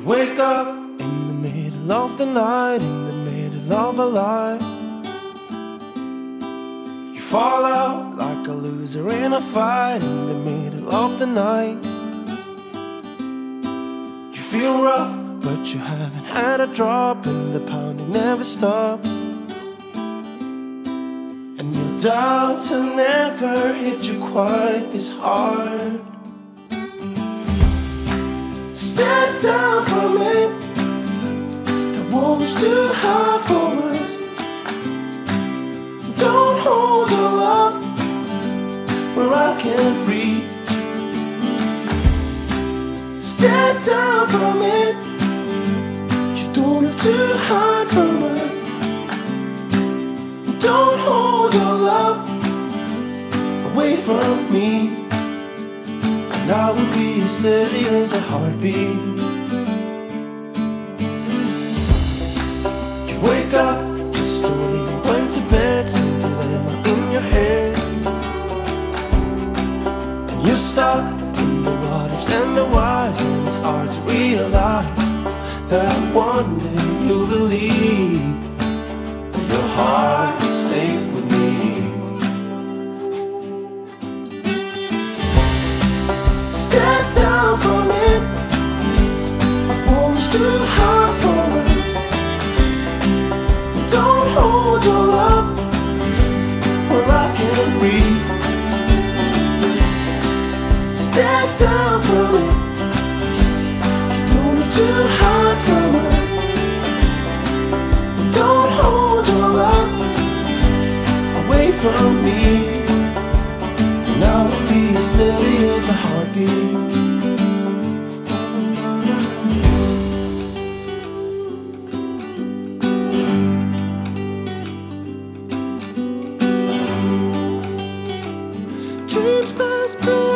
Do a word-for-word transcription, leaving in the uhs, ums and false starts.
Wake up in the middle of the night, in the middle of a lie. You fall out like a loser in a fight in the middle of the night. You feel rough, but you haven't had a drop, and the pounding never stops. And your doubts have never hit you quite this hard. Step down from it. The wall is too high for us. Don't hold your love where I can't reach. Step down from it. You don't have to hide from us. Don't hold your love away from me. And I will be as steady as a heartbeat. You wake up just the way you went to bed, some dilemma in your head. And you're stuck in the what ifs and the whys, and it's hard to realize that one day you'll believe that your heart is safe with me. Step down from it. The wall is too high for us. Don't hold your love where I can't reach. Step down from it. You don't have to hide from us. Don't hold your love away from me. And I will be as steady as a heartbeat. Dreams pass by.